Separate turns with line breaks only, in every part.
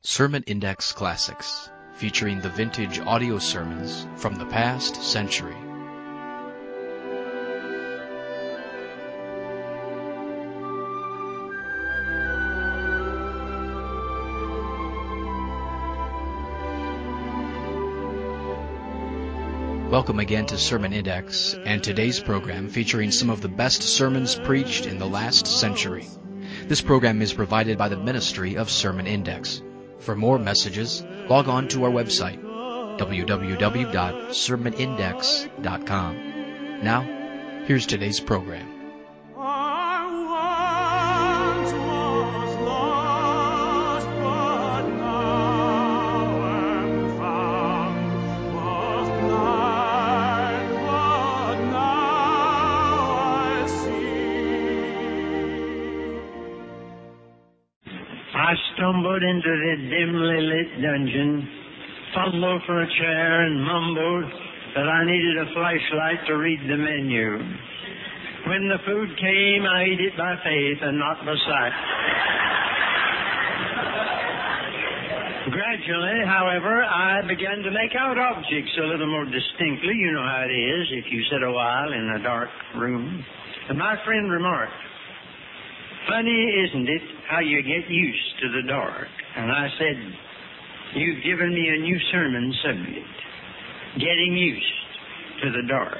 Sermon Index Classics, featuring the vintage audio sermons from the past century. Welcome again to Sermon Index, and today's program featuring some of the best sermons preached in the last century. This program is provided by the Ministry of Sermon Index. For more messages, log on to our website, www.sermonindex.com. Now, here's today's program.
I stumbled into the dimly lit dungeon, fumbled for a chair, and mumbled that I needed a flashlight to read the menu. When the food came, I ate it by faith and not by sight. Gradually, however, I began to make out objects a little more distinctly. You know how it is if you sit a while in a dark room. And my friend remarked, "Funny, isn't it, how you get used to the dark?" And I said, "You've given me a new sermon subject, getting used to the dark."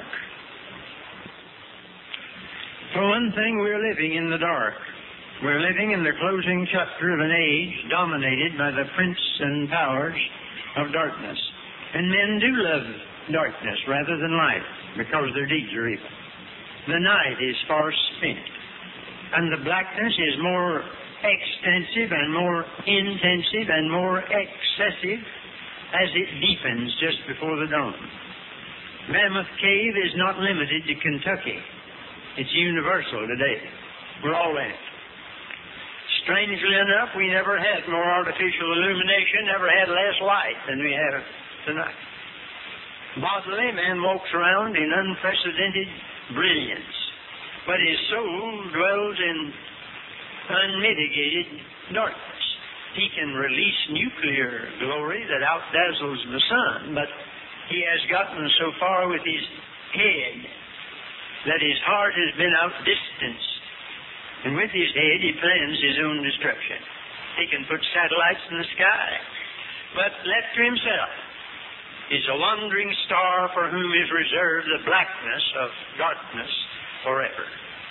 For one thing, we're living in the dark. We're living in the closing chapter of an age dominated by the prince and powers of darkness. And men do love darkness rather than light because their deeds are evil. The night is far spent, and the blackness is more extensive and more intensive and more excessive as it deepens just before the dawn. Mammoth Cave is not limited to Kentucky. It's universal today. We're all in it. Strangely enough, we never had more artificial illumination, never had less light than we have tonight. Bodily, man walks around in unprecedented brilliance, but his soul dwells in unmitigated darkness. He can release nuclear glory that outdazzles the sun, but he has gotten so far with his head that his heart has been outdistanced. And with his head, he plans his own destruction. He can put satellites in the sky, but left to himself is a wandering star for whom is reserved the blackness of darkness forever.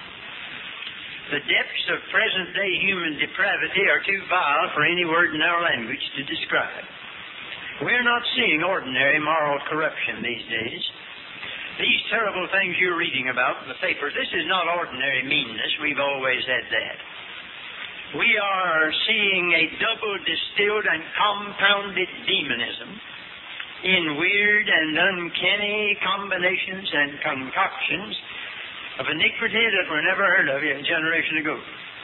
The depths of present-day human depravity are too vile for any word in our language to describe. We're not seeing ordinary moral corruption these days. These terrible things you're reading about in the papers, this is not ordinary meanness. We've always had that. We are seeing a double-distilled and compounded demonism in weird and uncanny combinations and concoctions of iniquity that were never heard of a generation ago.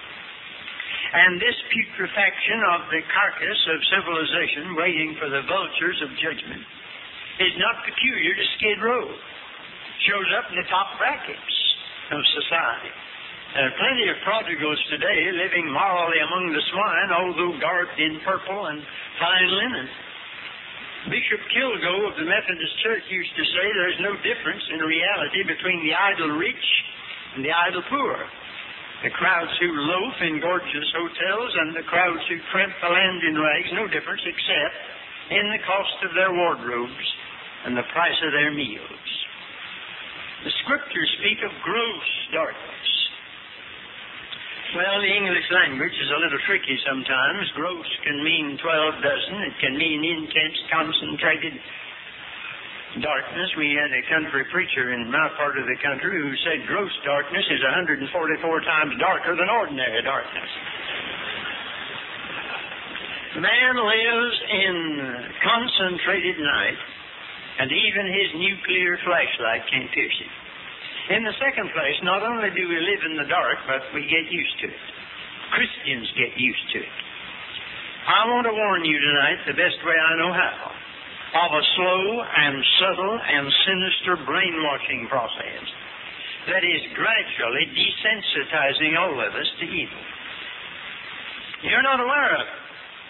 And this putrefaction of the carcass of civilization waiting for the vultures of judgment is not peculiar to Skid Row. Shows up in the top brackets of society. There are plenty of prodigals today living morally among the swine, although garbed in purple and fine linen. Bishop Kilgo of the Methodist Church used to say there's no difference in reality between the idle rich and the idle poor. The crowds who loaf in gorgeous hotels and the crowds who tramp the land in rags, no difference except in the cost of their wardrobes and the price of their meals. The Scriptures speak of gross darkness. Well, the English language is a little tricky sometimes. Gross can mean 12 dozen. It can mean intense, concentrated darkness. We had a country preacher in my part of the country who said gross darkness is 144 times darker than ordinary darkness. Man lives in concentrated night, and even his nuclear flashlight can't pierce it. In the second place, not only do we live in the dark, but we get used to it. Christians get used to it. I want to warn you tonight, the best way I know how, of a slow and subtle and sinister brainwashing process that is gradually desensitizing all of us to evil. You're not aware of it.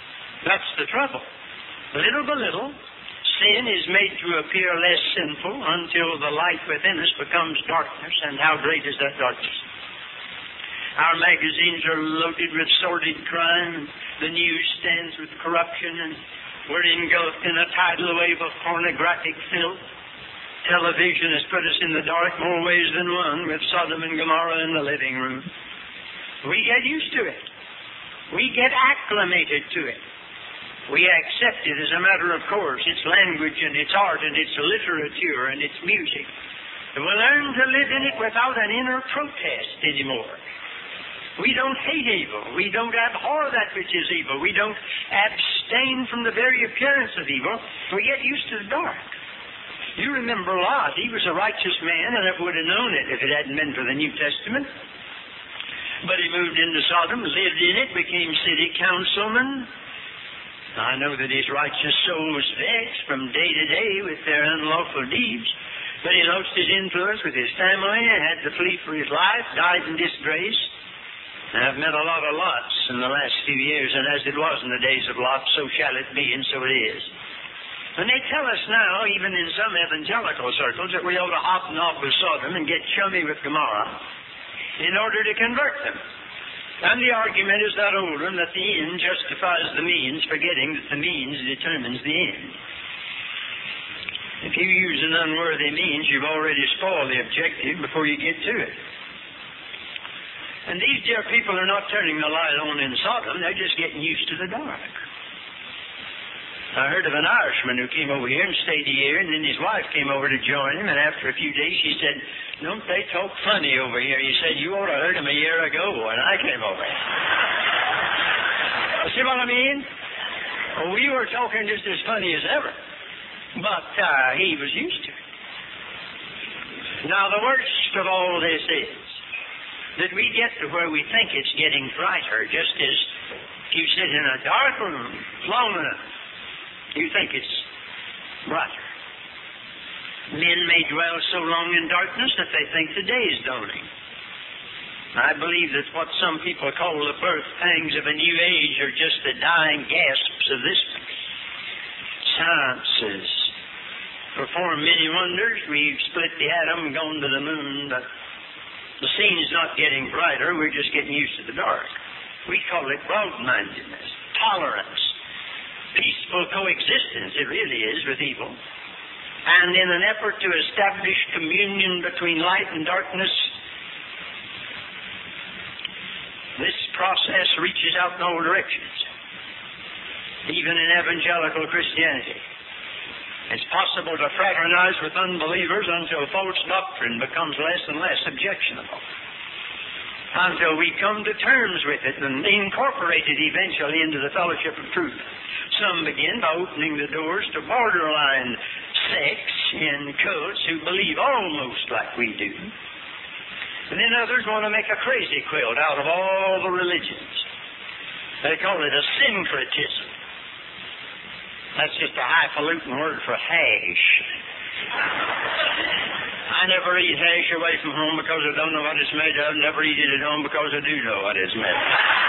That's the trouble. Little by little, sin is made to appear less sinful until the light within us becomes darkness. And how great is that darkness? Our magazines are loaded with sordid crime. The news stands with corruption, and we're engulfed in a tidal wave of pornographic filth. Television has put us in the dark more ways than one, with Sodom and Gomorrah in the living room. We get used to it. We get acclimated to it. We accept it as a matter of course, its language and its art and its literature and its music. And we learn to live in it without an inner protest anymore. We don't hate evil. We don't abhor that which is evil. We don't abstain from the very appearance of evil. We get used to the dark. You remember Lot. He was a righteous man and I would have known it if it hadn't been for the New Testament. But he moved into Sodom, lived in it, became city councilman. I know that his righteous soul was vexed from day to day with their unlawful deeds. But he lost his influence with his family and had to flee for his life, died in disgrace. I've met a lot of Lots in the last few years, and as it was in the days of Lot, so shall it be, and so it is. And they tell us now, even in some evangelical circles, that we ought to hop and off with Sodom and get chummy with Gomorrah in order to convert them. And the argument is that old one, that the end justifies the means, forgetting that the means determines the end. If you use an unworthy means, you've already spoiled the objective before you get to it. And these dear people are not turning the light on in Sodom, they're just getting used to the dark. I heard of an Irishman who came over here and stayed a year, and then his wife came over to join him, and after a few days she said, "Don't they talk funny over here?" He said, "You ought to have heard him a year ago when I came over." See what I mean? Well, we were talking just as funny as ever. But he was used to it. Now, the worst of all this is that we get to where we think it's getting brighter, just as if you sit in a dark room long enough, you think it's brighter. Men may dwell so long in darkness that they think the day is dawning. I believe that what some people call the birth pangs of a new age are just the dying gasps of this. Science has performed many wonders. We've split the atom, gone to the moon, but the scene's not getting brighter. We're just getting used to the dark. We call it broad-mindedness, tolerance, peaceful coexistence. It really is with evil. And in an effort to establish communion between light and darkness, this process reaches out in all directions, even in evangelical Christianity. It's possible to fraternize with unbelievers until false doctrine becomes less and less objectionable, until we come to terms with it and incorporate it eventually into the fellowship of truth. Some begin by opening the doors to borderline sects and cults who believe almost like we do. And then others want to make a crazy quilt out of all the religions. They call it a syncretism. That's just a highfalutin word for hash. I never eat hash away from home because I don't know what it's made of. Never eat it at home because I do know what it's made of.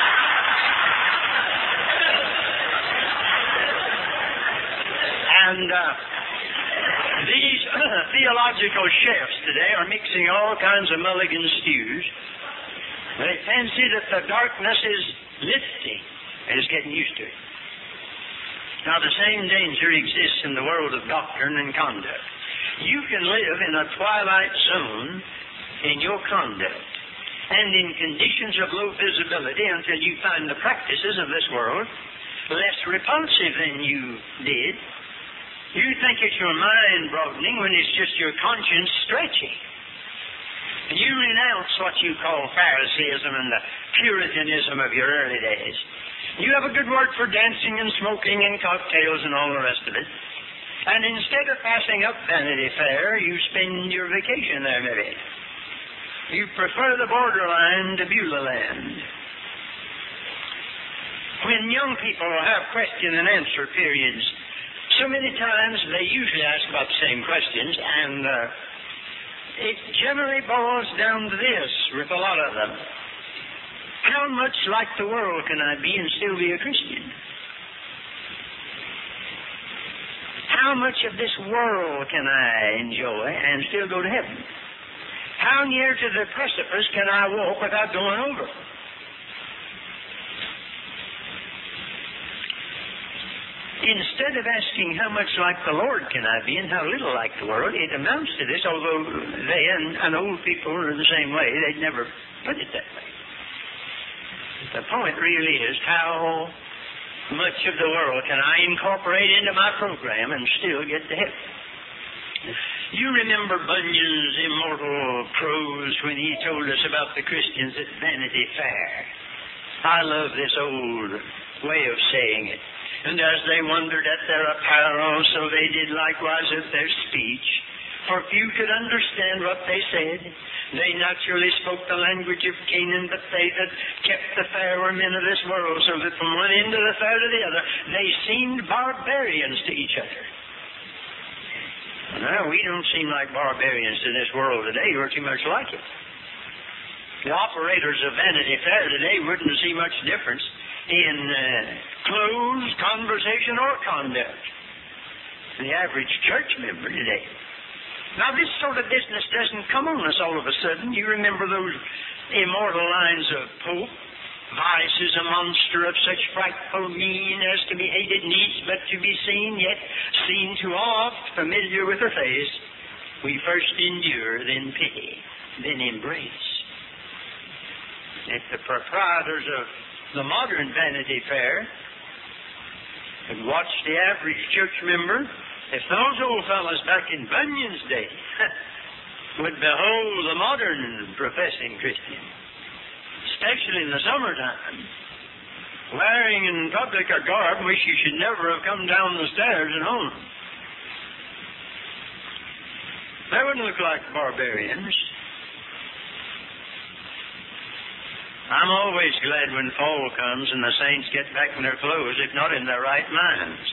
And these theological chefs today are mixing all kinds of mulligan stews. They fancy that the darkness is lifting. They're just getting used to it. Now, the same danger exists in the world of doctrine and conduct. You can live in a twilight zone in your conduct and in conditions of low visibility until you find the practices of this world less repulsive than you did. You think it's your mind broadening when it's just your conscience stretching. And you renounce what you call Phariseeism and the Puritanism of your early days. You have a good word for dancing and smoking and cocktails and all the rest of it. And instead of passing up Vanity Fair, you spend your vacation there, maybe. You prefer the borderline to Beulah Land. When young people have question and answer periods, so many times they usually ask about the same questions, and it generally boils down to this with a lot of them. How much like the world can I be and still be a Christian? how much of this world can I enjoy and still go to heaven? How near to the precipice can I walk without going over? Instead of asking how much like the Lord can I be and how little like the world, it amounts to this, although they and old people are the same way. They'd never put it that way. The point really is, how much of the world can I incorporate into my program and still get to heaven? You remember Bunyan's immortal prose when he told us about the Christians at Vanity Fair. I love this old way of saying it. And as they wondered at their apparel, so they did likewise at their speech. For few could understand what they said. They naturally spoke the language of Canaan, but they that kept the fair were men of this world, so that from one end of the fair to the other, they seemed barbarians to each other. Now, we don't seem like barbarians to this world today. We're too much like it. The operators of Vanity Fair today wouldn't see much difference in clothes, conversation, or conduct. The average church member today. Now, this sort of business doesn't come on us all of a sudden. You remember those immortal lines of Pope? Vice is a monster of such frightful mien as to be hated needs but to be seen, yet seen too oft, familiar with her face. We first endure, then pity, then embrace. If the proprietors of the modern Vanity Fair could watch the average church member, if those old fellas back in Bunyan's day would behold the modern professing Christian, especially in the summertime, wearing in public a garb which you should never have come down the stairs at home, they wouldn't look like barbarians. I'm always glad when fall comes and the saints get back in their clothes, if not in their right minds.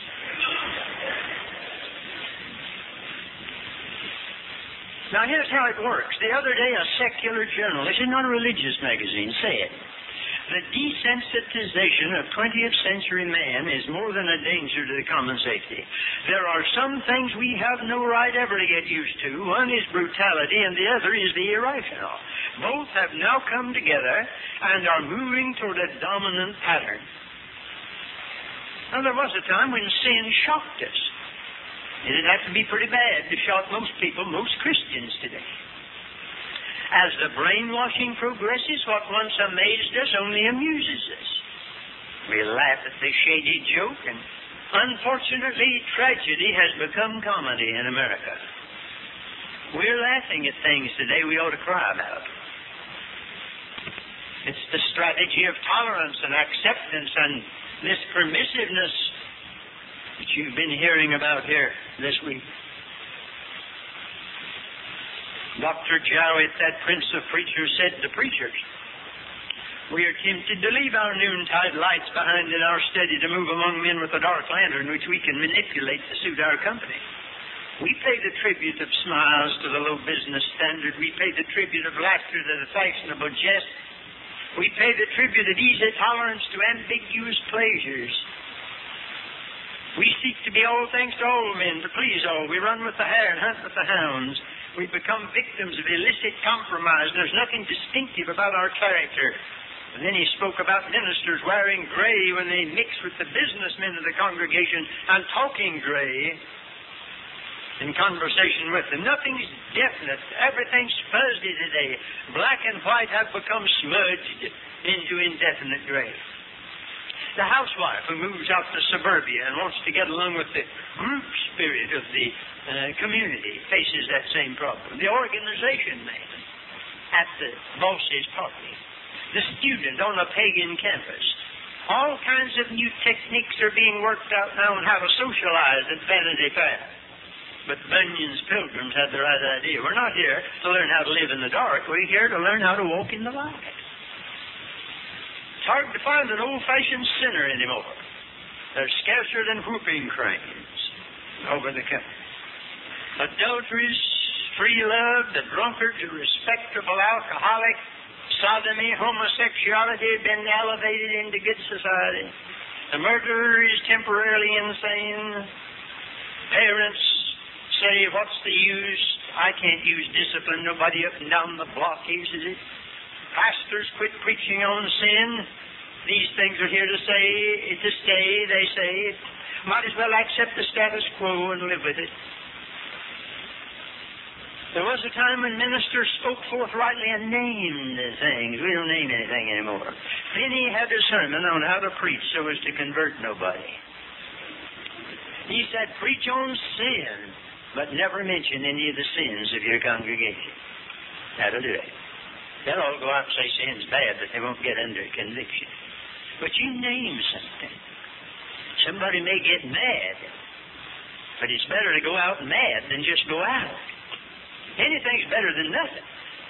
Now, here's how it works. The other day, a secular journal, this is not a religious magazine, said, the desensitization of 20th century man is more than a danger to the common safety. There are some things we have no right ever to get used to. One is brutality and the other is the irrational. Both have now come together and are moving toward a dominant pattern. Now, there was a time when sin shocked us. It'd have to be pretty bad to shock most people, most Christians today. As the brainwashing progresses, what once amazed us only amuses us. We laugh at the shady joke, and unfortunately, tragedy has become comedy in America. We're laughing at things today we ought to cry about. It's the strategy of tolerance and acceptance and this permissiveness that you've been hearing about here this week. Dr. Jowett, that prince of preachers, said to preachers, we are tempted to leave our noontide lights behind in our study to move among men with a dark lantern which we can manipulate to suit our company. We pay the tribute of smiles to the low business standard. We pay the tribute of laughter to the fashionable jest. We pay the tribute of easy tolerance to ambiguous pleasures. We seek to be all things to all men, to please all. We run with the hare and hunt with the hounds. We become victims of illicit compromise. There's nothing distinctive about our character. And then he spoke about ministers wearing gray when they mix with the businessmen of the congregation and talking gray in conversation with them. Nothing's definite. Everything's fuzzy today. Black and white have become smudged into indefinite gray. The housewife who moves out to suburbia and wants to get along with the group spirit of the community faces that same problem. The organization man at the boss's party. The student on a pagan campus. All kinds of new techniques are being worked out now on how to socialize at Vanity Fair. But Bunyan's pilgrims had the right idea. We're not here to learn how to live in the dark. We're here to learn how to walk in the light. It's hard to find an old-fashioned sinner anymore. They're scarcer than whooping cranes over the country. Adulteries, free love, the drunkard, the respectable alcoholic, sodomy, homosexuality have been elevated into good society. The murderer is temporarily insane. Parents say, what's the use? I can't use discipline. Nobody up and down the block uses it. Pastors quit preaching on sin. These things are here to stay, they say. Might as well accept the status quo and live with it. There was a time when ministers spoke forthrightly and named things. We don't name anything anymore. Finney had a sermon on how to preach so as to convert nobody. He said, preach on sin, but never mention any of the sins of your congregation. That'll do it. They'll all go out and say sin's bad, but they won't get under conviction. But you name something. Somebody may get mad, but it's better to go out mad than just go out. Anything's better than nothing.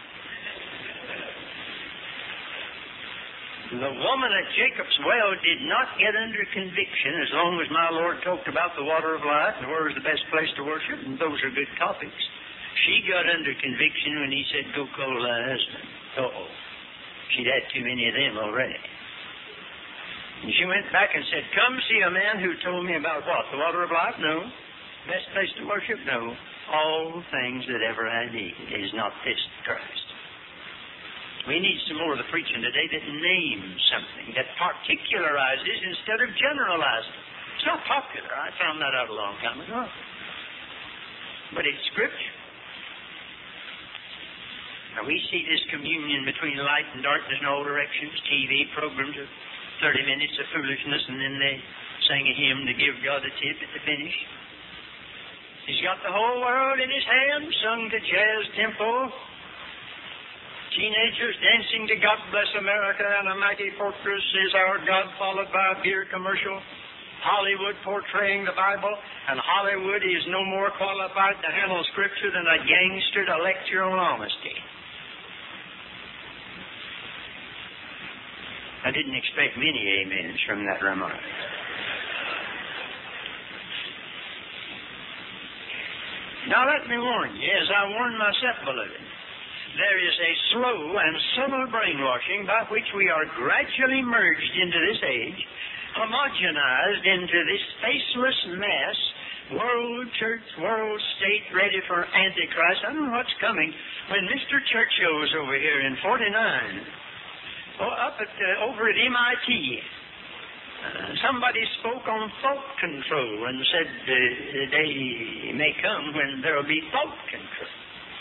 The woman at Jacob's well did not get under conviction as long as my Lord talked about the water of life and where was the best place to worship, and those are good topics. She got under conviction when he said, go call thy husband. Uh-oh. She'd had too many of them already. And she went back and said, come see a man who told me about what? The water of life? No. Best place to worship? No. All things that ever I need. Is not this Christ? We need some more of the preaching today that names something, that particularizes instead of generalizing. It's not popular. I found that out a long time ago. But it's Scripture. Now we see this communion between light and darkness in all directions. TV programs of 30 minutes of foolishness, and then they sang a hymn to give God a tip at the finish. He's got the whole world in his hand, sung the jazz tempo. Teenagers dancing to God Bless America and a Mighty Fortress is Our God, followed by a beer commercial. Hollywood portraying the Bible, and Hollywood is no more qualified to handle Scripture than a gangster to lecture on honesty. I didn't expect many amens from that remark. Now let me warn you, as I warn myself, beloved, there is a slow and subtle brainwashing by which we are gradually merged into this age, homogenized into this faceless mass, world church, world state, ready for Antichrist. I don't know what's coming. When Mr. Churchill was over here in 49, over at MIT, somebody spoke on fault control and said the day may come when there will be fault control.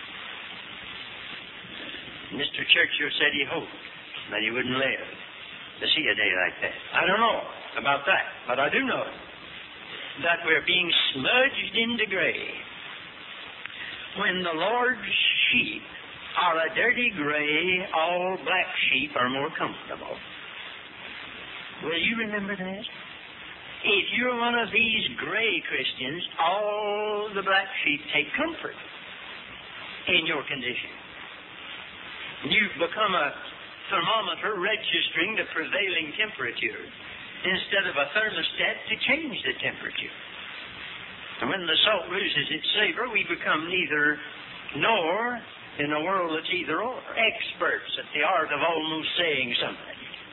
Mr. Churchill said he hoped that he wouldn't live to see a day like that. I don't know about that, but I do know that we're being smudged into gray. When the Lord's sheep are a dirty gray, all black sheep are more comfortable. Will you remember that? If you're one of these gray Christians, all the black sheep take comfort in your condition. You've become a thermometer registering the prevailing temperature instead of a thermostat to change the temperature. And when the salt loses its savor, we become neither nor in a world that's either or. Experts at the art of almost saying something.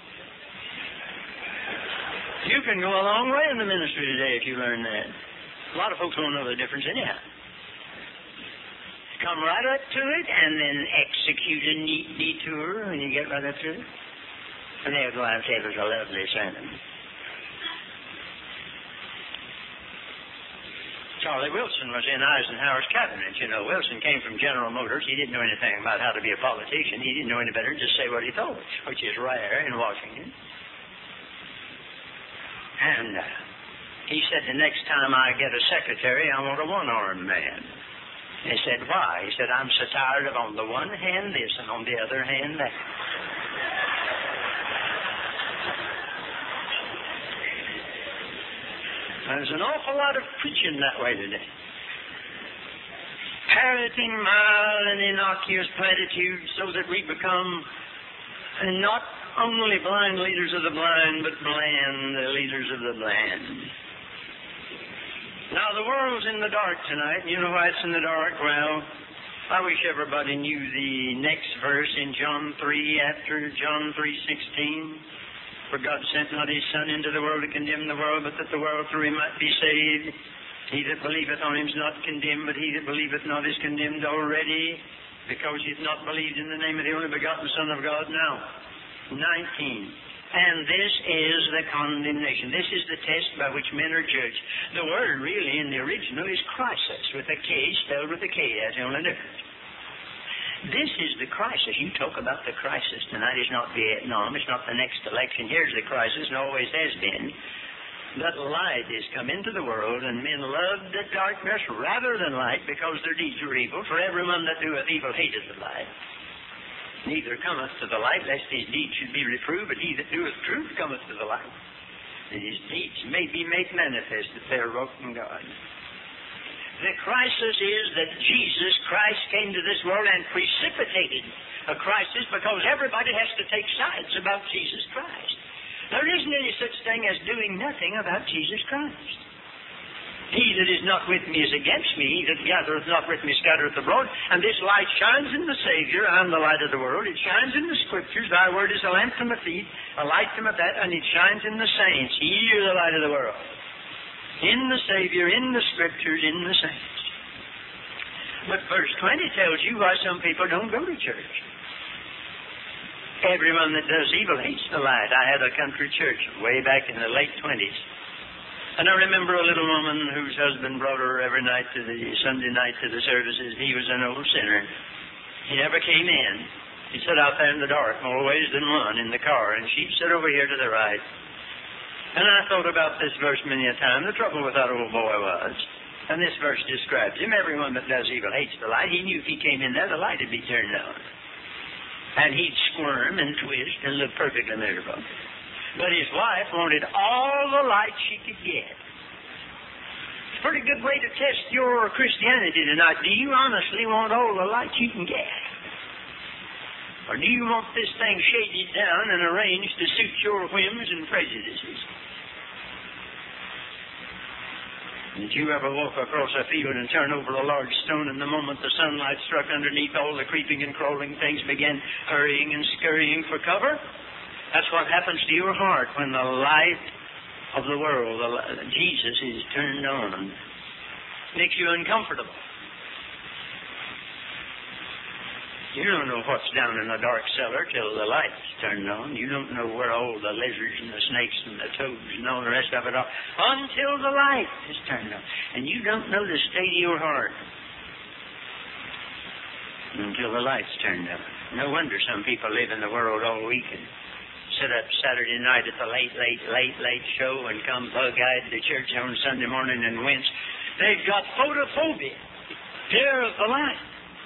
You can go a long way in the ministry today if you learn that. A lot of folks won't know the difference anyhow. Come right up to it and then execute a neat detour when you get right up to it. And they'll go out and say it was a lovely sermon. Charlie Wilson was in Eisenhower's cabinet. You know, Wilson came from General Motors. He didn't know anything about how to be a politician. He didn't know any better than just say what he thought, which is rare in Washington. And he said, the next time I get a secretary, I want a one-armed man. He said, why? He said, I'm so tired of on the one hand this and on the other hand that. There's an awful lot of preaching that way today. Parroting mild and innocuous platitudes so that we become not only blind leaders of the blind, but bland leaders of the bland. Now, the world's in the dark tonight. You know why it's in the dark? Well, I wish everybody knew the next verse in John 3 after John 3:16. For God sent not His Son into the world to condemn the world, but that the world through Him might be saved. He that believeth on him is not condemned, but he that believeth not is condemned already, because he hath not believed in the name of the only begotten Son of God. Now, 19. And this is the condemnation. This is the test by which men are judged. The word really in the original is crisis, with a K spelled with a K. That's the only difference. This is the crisis. You talk about the crisis tonight. It's not Vietnam. It's not the next election. Here's the crisis, and always has been. That light is come into the world, and men loved the darkness rather than light, because their deeds were evil. For every one that doeth evil hated the light. Neither cometh to the light, lest his deeds should be reproved, but he that doeth truth cometh to the light, that his deeds may be made manifest that they are wrought from God. The crisis is that Jesus Christ came to this world and precipitated a crisis, because everybody has to take sides about Jesus Christ. There isn't any such thing as doing nothing about Jesus Christ. He that is not with me is against me. He that gathereth not with me scattereth abroad. And this light shines in the Savior. I'm the light of the world. It shines in the Scriptures. Thy word is a lamp to my feet, a light to my path, and it shines in the saints. Ye are the light of the world. In the Savior, in the Scriptures, in the saints. But verse 20 tells you why some people don't go to church. Everyone that does evil hates the light. I had a country church way back in the late 20s. And I remember a little woman whose husband brought her every night to the Sunday night to the services. He was an old sinner. He never came in. He sat out there in the dark more ways than one in the car, and she'd sit over here to the right. And I thought about this verse many a time. The trouble with that old boy was, and this verse describes him, everyone that does evil hates the light. He knew if he came in there, the light would be turned on. And he'd squirm and twist and look perfectly miserable. But his wife wanted all the light she could get. It's a pretty good way to test your Christianity tonight. Do you honestly want all the light you can get? Or do you want this thing shaded down and arranged to suit your whims and prejudices? Did you ever walk across a field and turn over a large stone, and the moment the sunlight struck underneath, all the creeping and crawling things began hurrying and scurrying for cover? That's what happens to your heart when the light of the world, Jesus, is turned on. Makes you uncomfortable. You don't know what's down in the dark cellar till the light's turned on. You don't know where all the lizards and the snakes and the toads and all the rest of it are until the light is turned on. And you don't know the state of your heart until the light's turned on. No wonder some people live in the world all week and sit up Saturday night at the late show and come bug-eyed to church on Sunday morning and wince. They've got photophobia, fear of the light.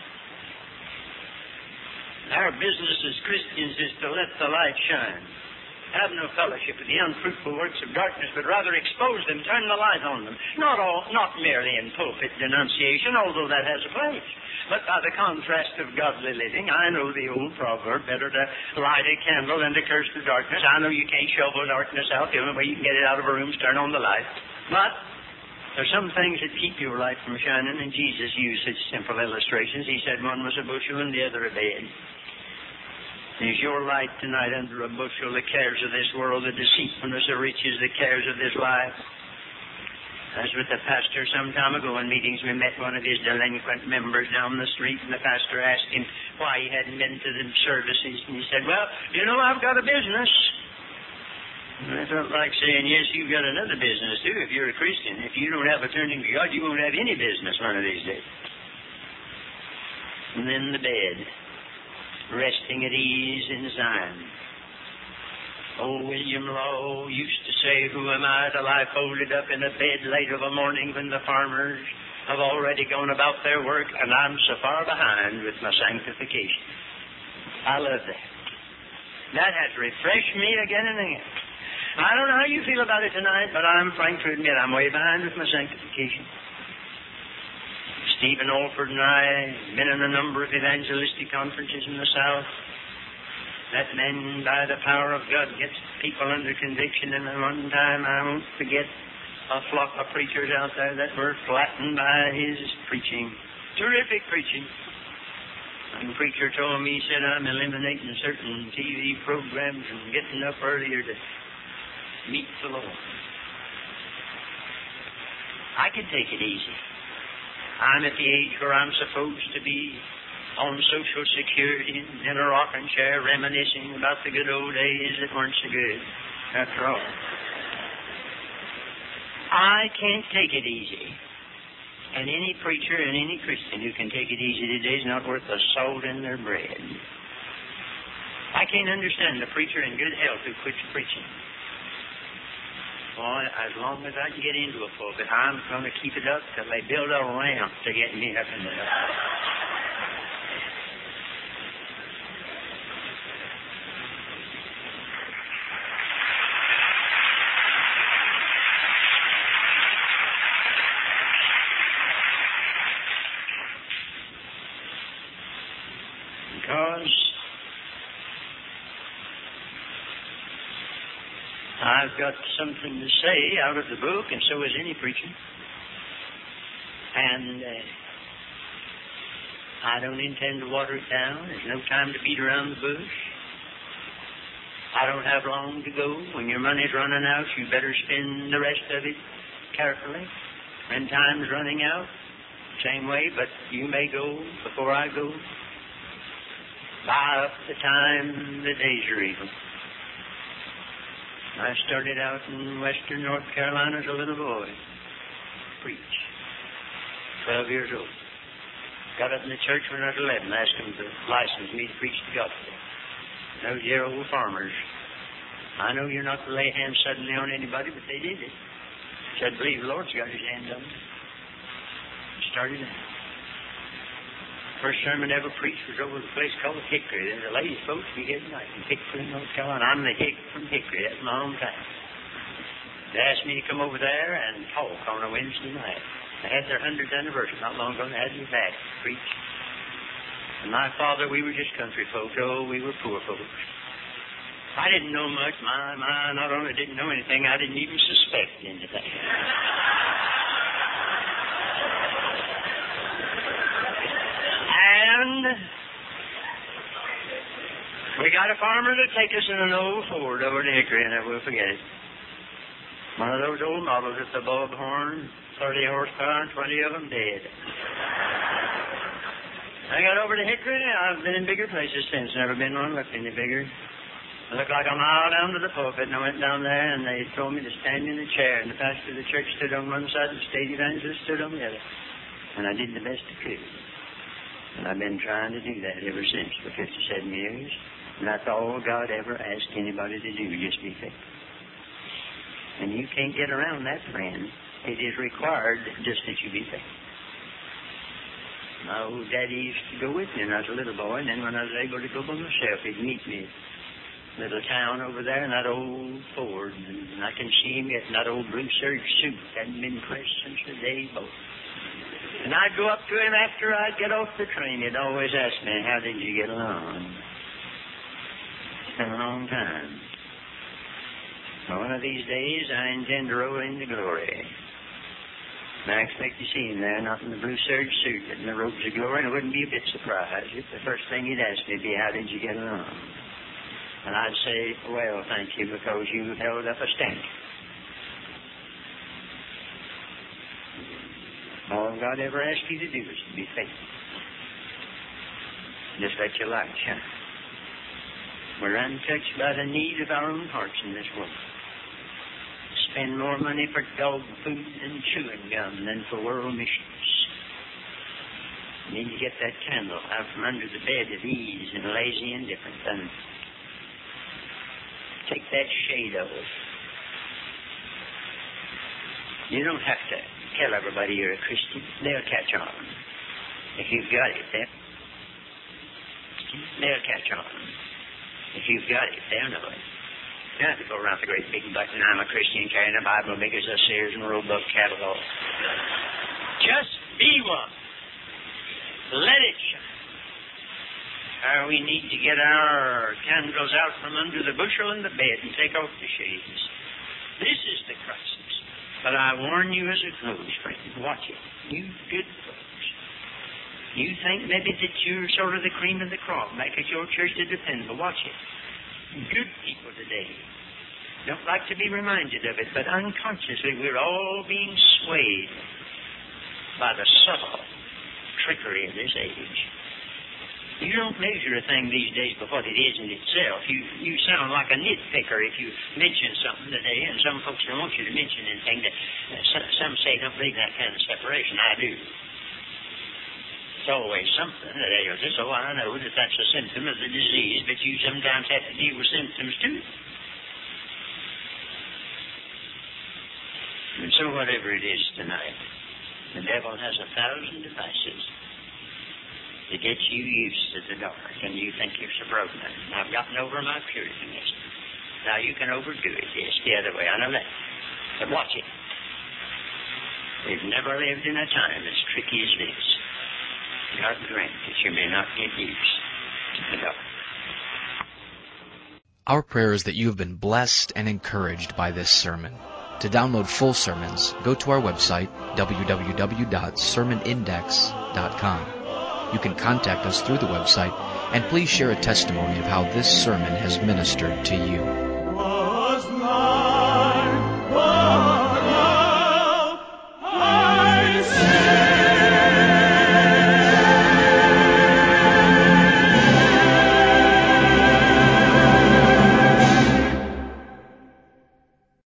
Our business as Christians is to let the light shine. Have no fellowship with the unfruitful works of darkness, but rather expose them, turn the light on them. Not merely in pulpit denunciation, although that has a place, but by the contrast of godly living. I know the old proverb, better to light a candle than to curse the darkness. I know you can't shovel darkness out. The only way you can get it out of a room is turn on the light. But there's some things that keep your light from shining, and Jesus used such simple illustrations. He said one was a bushel and the other a bed. Is your light tonight under a bushel? The cares of this world, the deceitfulness of riches, the cares of this life. As with the pastor some time ago in meetings, we met one of his delinquent members down the street, and the pastor asked him why he hadn't been to the services. And he said, well, I've got a business. And I felt like saying, yes, you've got another business too if you're a Christian. If you don't have a turning to God, you won't have any business one of these days. And then the bed. Resting at ease in Zion. Old William Law used to say, who am I to lie folded up in a bed late of a morning when the farmers have already gone about their work and I'm so far behind with my sanctification. I love that. That has refreshed me again and again. I don't know how you feel about it tonight, but I'm frank to admit I'm way behind with my sanctification. Stephen Alford and I have been in a number of evangelistic conferences in the South. That man, by the power of God, gets people under conviction. And at one time, I won't forget a flock of preachers out there that were flattened by his preaching. Terrific preaching. And the preacher told me, he said, I'm eliminating certain TV programs and getting up earlier to meet the Lord. I can take it easy. I'm at the age where I'm supposed to be on Social Security in a rocking chair reminiscing about the good old days that weren't so good, after all. I can't take it easy. And any preacher and any Christian who can take it easy today is not worth the salt in their bread. I can't understand the preacher in good health who quits preaching. Boy, as long as I can get into a pulpit, I'm going to keep it up till they build a ramp to get me up in there. Because I've got something to say out of the book, and so has any preacher. And I don't intend to water it down. There's no time to beat around the bush. I don't have long to go. When your money's running out, you better spend the rest of it carefully. When time's running out, same way, but you may go before I go. Buy up the time the days are evil. I started out in western North Carolina as a little boy. Preach. 12 years old. Got up in the church when I was 11. Asked them to license me to preach the gospel. Those dear old farmers. I know you're not to lay hands suddenly on anybody, but they did it. Said, believe the Lord's got his hand on me. Started out. First sermon I ever preached was over at a place called Hickory. There's a lady supposed to be here tonight in Hickory, North Carolina. I'm the Hick from Hickory. That's my hometown. They asked me to come over there and talk on a Wednesday night. They had their 100th anniversary not long ago, and they had me back to preach. And my father, we were just country folks. Oh, we were poor folks. I didn't know much. My, not only didn't know anything, I didn't even suspect anything. And we got a farmer to take us in an old Ford over to Hickory, and I will forget it. One of those old models with the bulb horn, 30 horsepower, and 20 of them dead. I got over to Hickory. I've been in bigger places since. Never been one looked any bigger. I looked like a mile down to the pulpit, and I went down there, and they told me to stand in a chair, and the pastor of the church stood on one side, and the state evangelist stood on the other. And I did the best I could. And I've been trying to do that ever since for 57 years. And that's all God ever asked anybody to do, just be faithful. And you can't get around that, friend. It is required just that you be faithful. My old daddy used to go with me when I was a little boy, and then when I was able to go by myself, he'd meet me in a little town over there in that old Ford. And I can see him getting that old blue serge suit. Hadn't been pressed since the day he bought it. And I'd go up to him after I'd get off the train. He'd always ask me, how did you get along? It's been a long time. Well, one of these days, I intend to roll into glory. And I expect to see him there, not in the blue serge suit, but in the robes of glory, and I wouldn't be a bit surprised if the first thing he'd ask me would be, how did you get along? And I'd say, well, thank you, because you held up a standard. All God ever asked you to do is to be faithful. Just let your light shine. We're untouched by the need of our own hearts in this world. Spend more money for dog food and chewing gum than for world missions. You need to get that candle out from under the bed of ease and lazy indifference and take that shade off. You don't have to tell everybody you're a Christian. They'll catch on. If you've got it, they'll catch on. If you've got it, they'll know it. You don't have to go around with a great big button, I'm a Christian, carrying a Bible big as a Sears and Roebuck catalog. Just be one. Let it shine. We need to get our candles out from under the bushel in the bed and take off the shades. This is the crisis. But I warn you as a close, friend, watch it. You good folks. You think maybe that you're sort of the cream of the crop, back at your church to defend, but watch it. Good people today don't like to be reminded of it, but unconsciously we're all being swayed by the subtle trickery of this age. You don't measure a thing these days by what it is in itself. You sound like a nitpicker if you mention something today, and some folks don't want you to mention anything. Some say don't believe that kind of separation. I do. It's always something that ails us. Oh, I know that that's a symptom of the disease, but you sometimes have to deal with symptoms too. And so whatever it is tonight, the devil has 1,000 devices to get you used to the dark, and you think you're suburban. I've gotten over my Puritanism. Now you can overdo it. Yes, the other way. I know that. But watch it. We've never lived in a time as tricky as this. God grant that you may not get used to the dark.
Our prayer is that you have been blessed and encouraged by this sermon. To download full sermons, go to our website, www.sermonindex.com. You can contact us through the website, and please share a testimony of how this sermon has ministered to you.